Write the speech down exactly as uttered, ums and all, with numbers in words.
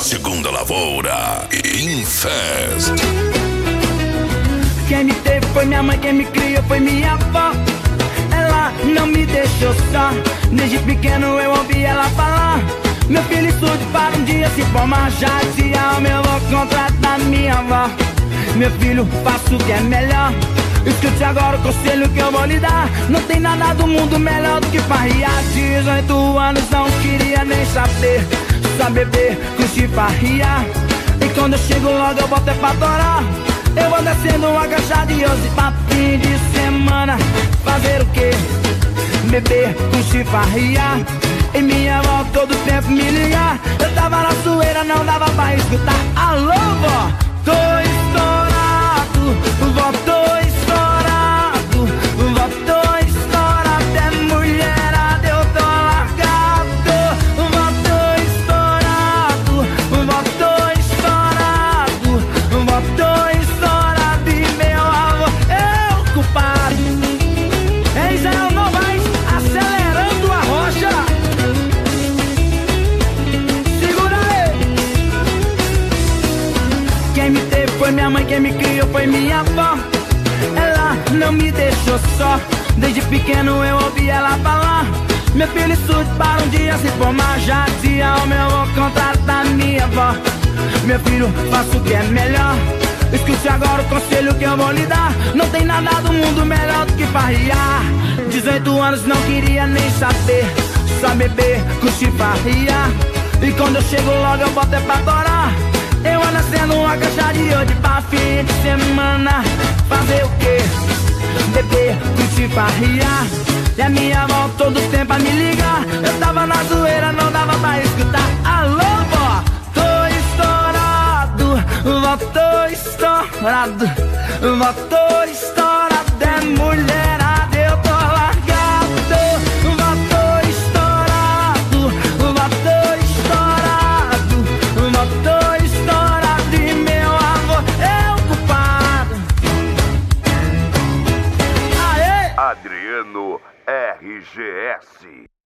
Segunda Lavoura Infest. Quem me teve foi minha mãe, quem me criou foi minha avó. Ela não me deixou só. Desde pequeno eu ouvi ela falar: meu filho estude para um dia se formar. Já dizia ao meu avô, contratar minha avó. Meu filho, faça o que é melhor. Escute agora o conselho que eu vou lhe dar. Não tem nada do mundo melhor do que farriar. Dezoito anos não queria nem saber. Só beber, curtir, farriar. E quando eu chego logo eu boto é pra adorar. Eu vou descendo uma caixa de hoje pra fim de semana. Fazer o quê? Beber, curtir, farriar. E minha avó todo tempo me ligar. Eu tava na zoeira, não dava pra escutar. Alô, vó, tô estourado. Vó, tô estourado. Vó, tô estourado. É mulherada, eu tô largado. Vó, tô estourado. Vó, tô estourado. Vó, tô estourado. E meu avô é o culpado. Eis é o Novaes acelerando a rocha. Segura aí. Quem me teve foi minha mãe, quem me criou foi minha avó. Ela não me deixou só. Desde pequeno eu ouvi ela falar: meu filho estude para um dia se formar. Já dizia ao meu avô, contratar minha avó. Meu filho, faça o que é melhor. Escute agora o conselho que eu vou lhe dar. Não tem nada do mundo melhor do que farriar. Dezoito anos não queria nem saber. Só beber, curtir, farriar. E quando eu chego logo eu boto é pra adorar. Eu ando sendo uma caixa de hoje pra fim de semana. Fazer o quê? Beber, curtir, farriar. E a minha avó todo tempo a me ligar. Eu tava na zoeira, não dava pra escutar. Alô, vó, tô estourado. Vó, tô estourado. Vó, tô estourado. É mulherada, eu tô largado. Vó, tô estourado. Vó, tô estourado. Vó, tô estourado. E meu avô é o culpado. Aê! Adriano R G S.